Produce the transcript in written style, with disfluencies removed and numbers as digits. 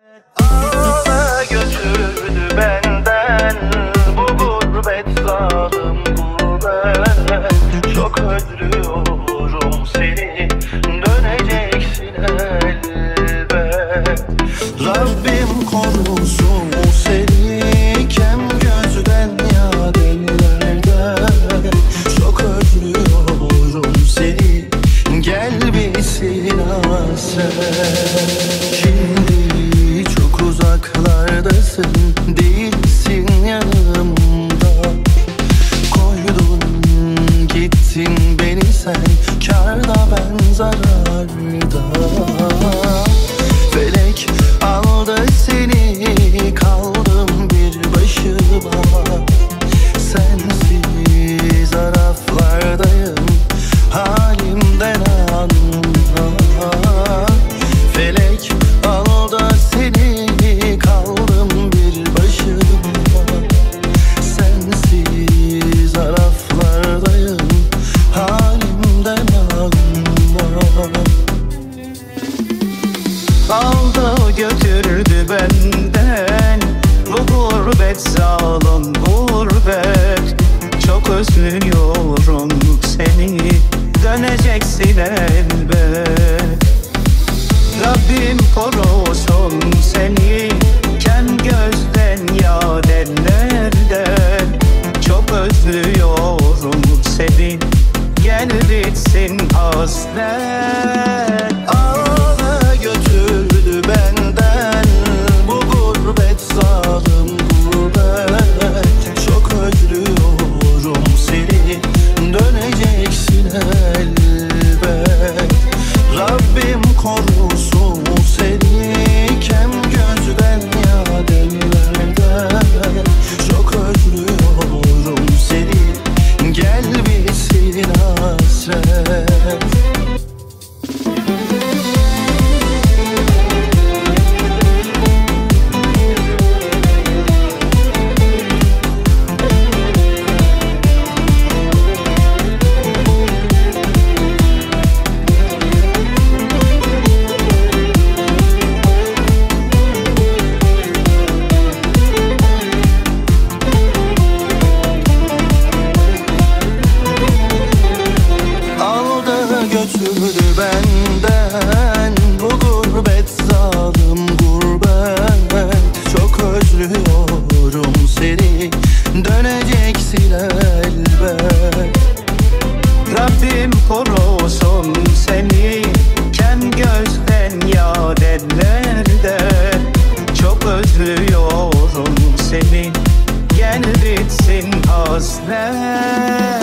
Ağla götürdü benden bu gurbet, zalim gurbet. Çok özlüyorum seni, döneceksin elbet. Rabbim korusun seni kem gözden ya dillerden. Çok özlüyorum seni, gel bitsin hasret. Şimdi çok uzaklardasın, değilsin yanımda. Koydun gittin beni sen, kârda ben zararda. Felek aldı seni, kaldım bir başıma. Sensiz araflardayım, halimden anla. Felek aldı seni, kaldım bir başıma. Sensiz araflardayım, halimden anla. Aldı götürdü benden bu gurbet, zalim gurbet. Çok özlüyorum seni, döneceksin elbet. Rabbim korusun seni kem gözden ya derlerden. Çok özlüyorum seni, gel bitsin hasret. Ağla götürdü benden bu gurbet, zalim gurbet. Çok özlüyorum seni, döneceksin elbet. Rabbim korusun seni kem gözden ya dillerden. Çok özlüyorum seni, gel bitsin hasret. Götürdü benden bu gurbet, zalim gurbet. Çok özlüyorum seni, döneceksin elbet. Rabbim korusun seni kem gözden ya derlerden. Çok özlüyorum seni, gel bitsin hasret.